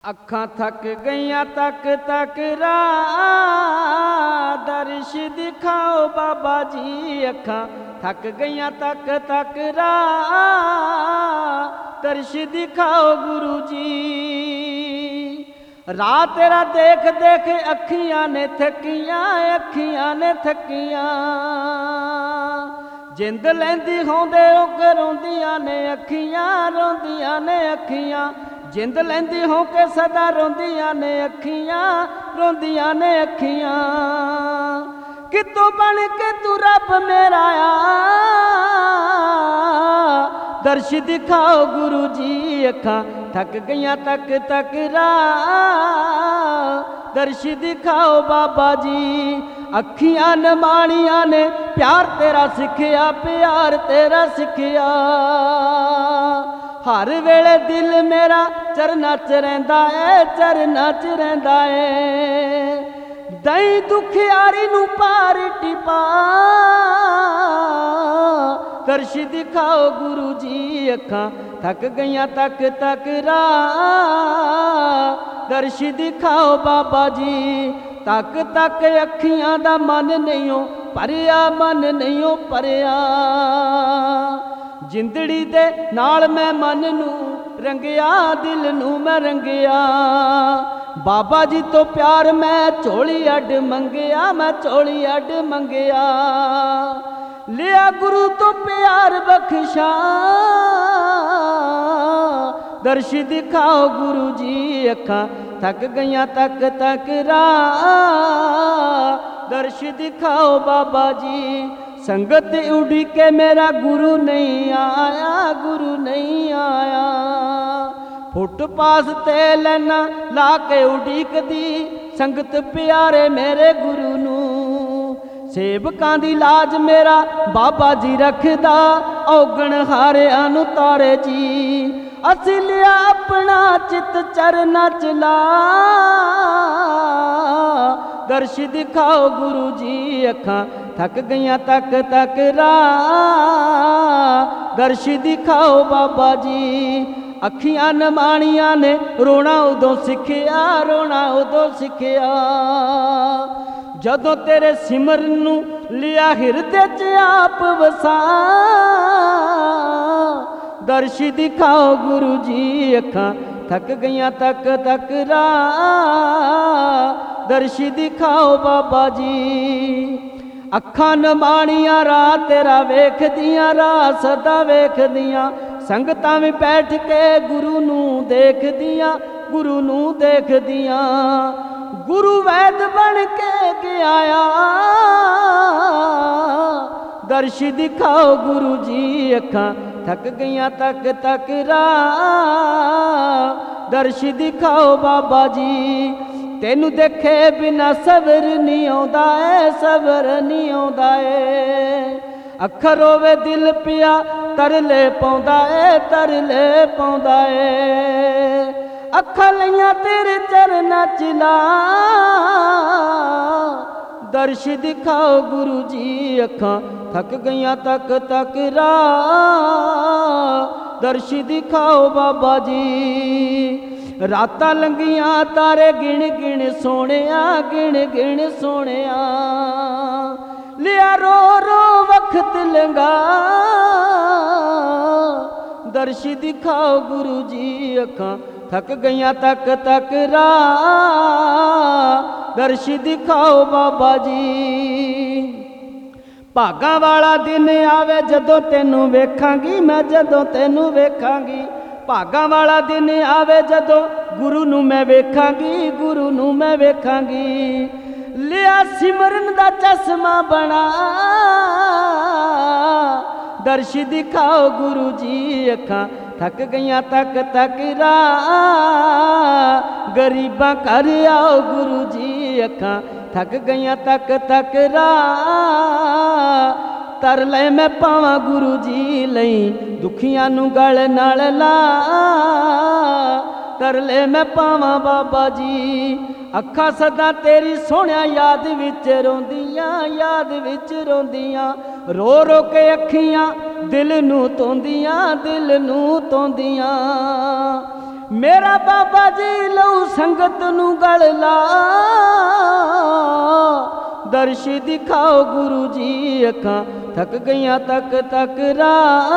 ਅੱਖਾਂ ਥੱਕ ਗਈਆਂ ਤੱਕ ਤੱਕ ਰਾ ਦਰਸ਼ ਦਿਖਾਓ ਬਾਬਾ ਜੀ। ਅੱਖਾਂ ਥੱਕ ਗਈਆਂ ਤੱਕ ਤੱਕ ਰਾ ਦਰਸ਼ ਦਿਖਾਓ ਗੁਰੂ ਜੀ। ਰਾਹ ਤੇਰਾ ਦੇਖ ਦੇਖ ਅੱਖੀਆਂ ਨੇ ਥੱਕੀਆਂ, ਅੱਖੀਆਂ ਨੇ ਥੱਕੀਆਂ। ਜਿੰਦ ਲੈਂਦੀ ਹੋਂਦੇ ਰੁਕ ਰੋਂਦੀਆਂ ਨੇ ਅੱਖੀਆਂ, ਰੋਂਦੀਆਂ ਨੇ ਅੱਖੀਆਂ। ਜਿੰਦ ਲੈਂਦੀ ਹੋ ਕੇ ਸਦਾ ਰੋਂਦੀਆਂ ਨੇ ਅੱਖੀਆਂ, ਰੋਂਦੀਆਂ ਨੇ ਅੱਖੀਆਂ। ਕਿਤੋਂ ਬਣ ਕੇ ਤੂੰ ਰੱਬ ਮੇਰਾ ਆ, ਦਰਸ਼ ਦਿਖਾਓ ਗੁਰੂ ਜੀ। ਅੱਖਾਂ ਥੱਕ ਗਈਆਂ ਤੱਕ ਤੱਕ ਰਾ ਦਰਸ਼ ਦਿਖਾਓ ਬਾਬਾ ਜੀ। ਅੱਖੀਆਂ ਨਮਾਣੀਆਂ ਨੇ ਪਿਆਰ ਤੇਰਾ ਸਿੱਖਿਆ, ਪਿਆਰ ਤੇਰਾ ਸਿੱਖਿਆ। ਹਰ ਵੇਲੇ ਦਿਲ ਮੇਰਾ ਚਰਨਾਂ 'ਚ ਰਹਿੰਦਾ ਏ, ਚਰਨਾਂ 'ਚ ਰਹਿੰਦਾ ਏ। ਦਈ ਦੁਖਿਆਰੀ ਨੂੰ ਪਾਰ ਟਿਪਾ, ਦਰਸ਼ ਦਿਖਾਓ ਗੁਰੂ ਜੀ। ਅੱਖਾਂ ਥੱਕ ਗਈਆਂ ਤੱਕ ਤੱਕ ਰਾ ਦਰਸ਼ ਦਿਖਾਓ ਬਾਬਾ ਜੀ। ਤੱਕ ਤੱਕ ਅੱਖੀਆਂ ਦਾ ਮਨ ਨਹੀਂਓ ਭਰਿਆ, ਮਨ ਨਹੀਂਓ ਭਰਿਆ। ਜਿੰਦੜੀ ਦੇ ਨਾਲ ਮੈਂ ਮਨ ਨੂੰ ਰੰਗਿਆ, ਦਿਲ ਨੂੰ ਮੈਂ ਰੰਗਿਆ। ਬਾਬਾ ਜੀ ਤੋਂ ਪਿਆਰ ਮੈਂ ਝੋਲੀ ਅੱਡ ਮੰਗਿਆ, ਮੈਂ ਝੋਲੀ ਅੱਡ ਮੰਗਿਆ। ਲਿਆ ਗੁਰੂ ਤੋਂ ਪਿਆਰ ਬਖਸ਼ਾ, ਦਰਸ਼ ਦਿਖਾਓ ਗੁਰੂ ਜੀ। ਅੱਖਾਂ ਥੱਕ ਗਈਆਂ ਤੱਕ ਤੱਕ ਰਾ ਦਰਸ਼ ਦਿਖਾਓ ਬਾਬਾ ਜੀ। ਸੰਗਤ ਉਡੀਕੇ ਮੇਰਾ ਗੁਰੂ ਨਹੀਂ ਆਇਆ, ਗੁਰੂ ਨਹੀਂ ਆਇਆ। ਫੁੱਟਪਾਥ ਤੇ ਲੈਣਾ ਲਾ ਕੇ ਉਡੀਕਦੀ ਸੰਗਤ ਪਿਆਰੇ ਮੇਰੇ ਗੁਰੂ ਨੂੰ। ਸੇਵਕਾਂ ਦੀ ਲਾਜ ਮੇਰਾ ਬਾਬਾ ਜੀ ਰੱਖਦਾ, ਔਗਣ ਹਾਰਿਆਂ ਨੂੰ ਤਾਰੇ ਜੀ। ਅਸੀਂ ਲਿਆ ਆਪਣਾ ਚਿੱਤ ਚਰਨਾਂ 'ਚ ਲਾ, ਦਰਸ਼ ਦਿਖਾਓ ਗੁਰੂ ਜੀ। ਅੱਖਾਂ ਥੱਕ ਗਈਆਂ ਤੱਕ ਤੱਕ ਰਾ ਦਰਸ਼ ਦਿਖਾਓ ਬਾਬਾ ਜੀ। ਅੱਖੀਆਂ ਨਮਾਣੀਆਂ ਨੇ ਰੋਣਾ ਉਦੋਂ ਸਿੱਖਿਆ, ਰੋਣਾ ਉਦੋਂ ਸਿੱਖਿਆ। ਜਦੋਂ ਤੇਰੇ ਸਿਮਰਨ ਨੂੰ ਲਿਆ ਹਿਰਦੇ 'ਚ ਆਪ ਵਸਾ, ਦਰਸ਼ ਦਿਖਾਓ ਗੁਰੂ ਜੀ। ਅੱਖਾਂ ਥੱਕ ਗਈਆਂ ਤੱਕ ਤੱਕ ਰਾ ਦਰਸ਼ ਦਿਖਾਓ ਬਾਬਾ ਜੀ। ਅੱਖਾਂ ਨਮਾਣੀਆਂ ਰਾਹ ਤੇਰਾ ਵੇਖਦੀਆਂ, ਰਾਹ ਸਦਾ ਵੇਖਦੀਆਂ। ਸੰਗਤਾਂ ਵੀ ਬੈਠ ਕੇ ਗੁਰੂ ਨੂੰ ਦੇਖਦੀਆਂ, ਗੁਰੂ ਨੂੰ ਦੇਖਦੀਆਂ। ਗੁਰੂ ਵੈਦ ਬਣ ਕੇ ਗਿਆ ਆ, ਦਰਸ਼ ਦਿਖਾਓ ਗੁਰੂ ਜੀ। ਅੱਖਾਂ ਥੱਕ ਗਈਆਂ ਤੱਕ ਤੱਕ ਰਾ ਦਰਸ਼ ਦਿਖਾਓ ਬਾਬਾ ਜੀ। ਤੈਨੂੰ ਦੇਖੇ ਬਿਨਾ ਸਬਰ ਨਹੀਂ ਆਉਂਦਾ ਏ, ਸਬਰ ਨਹੀਂ ਆਉਂਦਾ ਏ। ਅੱਖਰ ਹੋਵੇ ਦਿਲ ਪਿਆ ਤਰਲੇ ਪਾਉਂਦਾ ਏ, ਤਰਲੇ ਪਾਉਂਦਾ ਏ। ਅੱਖਾਂ ਲਈਆਂ ਤੇਰੇ ਚਰਨਾਂ 'ਚ ਲਾ, ਦਰਸ਼ ਦਿਖਾਓ ਗੁਰੂ ਜੀ। ਅੱਖਾਂ ਥੱਕ ਗਈਆਂ ਤੱਕ ਤੱਕ ਰਾ ਦਰਸ਼ ਦਿਖਾਓ ਬਾਬਾ ਜੀ। ਰਾਤਾਂ ਲੰਘੀਆਂ ਤਾਰੇ ਗਿਣ ਗਿਣ ਸੋਹਣਿਆ, ਗਿਣ ਗਿਣ ਸੋਹਣਿਆ। ਲਿਆ ਰੋ ਰੋ ਵਕਤ ਲੰਘਾ, ਦਰਸ਼ ਦਿਖਾਓ ਗੁਰੂ ਜੀ। ਅੱਖਾਂ ਥੱਕ ਗਈਆਂ ਤੱਕ ਤੱਕ ਰਾ ਦਰਸ਼ ਦਿਖਾਓ ਬਾਬਾ ਜੀ। ਭਾਗਾਂ ਵਾਲਾ ਦਿਨ ਆਵੇ ਜਦੋਂ ਤੈਨੂੰ ਵੇਖਾਂਗੀ ਮੈਂ, ਜਦੋਂ ਤੈਨੂੰ ਵੇਖਾਂਗੀ। ਭਾਗਾਂ ਵਾਲਾ ਦਿਨ ਆਵੇ ਜਦੋਂ ਗੁਰੂ ਨੂੰ ਮੈਂ ਵੇਖਾਂਗੀ, ਗੁਰੂ ਨੂੰ ਮੈਂ ਵੇਖਾਂਗੀ। ਲਿਆ ਸਿਮਰਨ ਦਾ ਚਸ਼ਮਾ ਬਣਾ, ਦਰਸ਼ ਦਿਖਾਓ ਗੁਰੂ ਜੀ। ਅੱਖਾਂ ਥੱਕ ਗਈਆਂ ਤੱਕ ਤੱਕ ਰਾ ਗਰੀਬਾਂ ਘਰ ਆਓ ਗੁਰੂ ਜੀ। ਅੱਖਾਂ ਥੱਕ ਗਈਆਂ ਤੱਕ ਤੱਕ ਰਾ ਤਰਲੇ ਮੈਂ ਪਾਵਾਂ ਗੁਰੂ ਜੀ ਲਈ, ਦੁਖੀਆਂ ਨੂੰ ਗਲ ਨਾਲ ਲਾ, ਤਰਲੇ ਮੈਂ ਪਾਵਾਂ ਬਾਬਾ ਜੀ। ਅੱਖਾਂ ਸਦਾ ਤੇਰੀ ਸੋਹਣਿਆ ਯਾਦ ਵਿੱਚ ਰੋਂਦੀਆਂ, ਯਾਦ ਵਿੱਚ ਰੋਂਦੀਆਂ। ਰੋ ਰੋ ਕੇ ਅੱਖੀਆਂ ਦਿਲ ਨੂੰ ਧੋਂਦੀਆਂ, ਦਿਲ ਨੂੰ ਧੋਂਦੀਆਂ। ਮੇਰਾ ਬਾਬਾ ਜੀ ਲਊ ਸੰਗਤ ਨੂੰ ਗਲ ਲਾ, ਦਰਸ਼ ਦਿਖਾਓ ਗੁਰੂ ਜੀ ਅੱਖਾਂ ਥੱਕ ਗਈਆਂ ਤੱਕ ਤੱਕ ਰਾ,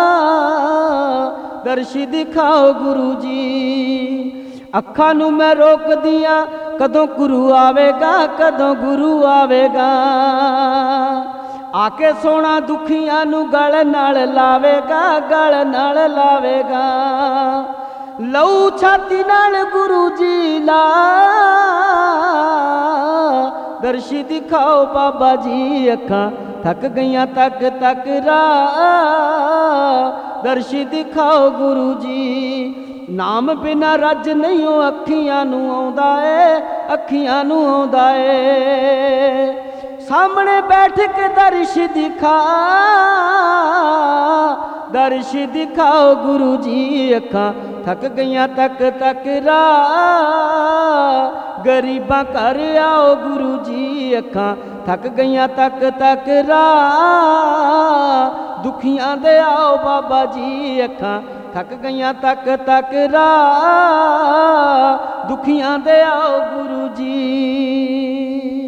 ਦਰਸ਼ ਦਿਖਾਓ ਗੁਰੂ ਜੀ। ਅੱਖਾਂ ਨੂੰ ਮੈਂ ਰੋਕਦੀਆਂ ਕਦੋਂ ਗੁਰੂ ਆਵੇਗਾ, ਕਦੋਂ ਗੁਰੂ ਆਵੇਗਾ, ਆ ਕੇ ਸੋਹਣਾ ਦੁਖੀਆਂ ਨੂੰ ਗਲ ਨਾਲ ਲਾਵੇਗਾ, ਗਲ ਨਾਲ ਲਾਵੇਗਾ। ਲਊ ਛਾਤੀ ਨਾਲ ਗੁਰੂ ਜੀ ਲਾ, ਦਰਸ਼ ਦਿਖਾਓ ਬਾਬਾ ਜੀ ਅੱਖਾਂ ਥੱਕ ਗਈਆਂ ਤੱਕ ਤੱਕ ਰਾ, ਦਰਸ਼ ਦਿਖਾਓ ਗੁਰੂ ਜੀ। ਨਾਮ ਬਿਨਾ ਰੱਜ ਨਹੀਂ ਉਹ ਅੱਖੀਆਂ ਨੂੰ ਆਉਂਦਾ ਏ, ਅੱਖੀਆਂ ਨੂੰ ਆਉਂਦਾ ਏ। ਸਾਹਮਣੇ ਬੈਠ ਕੇ ਦਰਸ਼ ਦਿਖਾ, ਦਰਸ਼ ਦਿਖਾਓ ਗੁਰੂ ਜੀ ਅੱਖਾਂ ਥੱਕ ਗਈਆਂ ਤੱਕ ਤੱਕ ਰਾ, ਗਰੀਬਾਂ ਘਰ ਆਓ ਗੁਰੂ ਜੀ ਅੱਖਾਂ ਥੱਕ ਗਈਆਂ ਤੱਕ ਤੱਕ ਰਾ, ਦੁਖੀਆਂ ਦੇ ਆਓ ਬਾਬਾ ਜੀ ਅੱਖਾਂ ਥੱਕ ਗਈਆਂ ਤੱਕ ਤੱਕ ਰਾ, ਦੁਖੀਆਂ ਦੇ ਆਓ ਗੁਰੂ ਜੀ।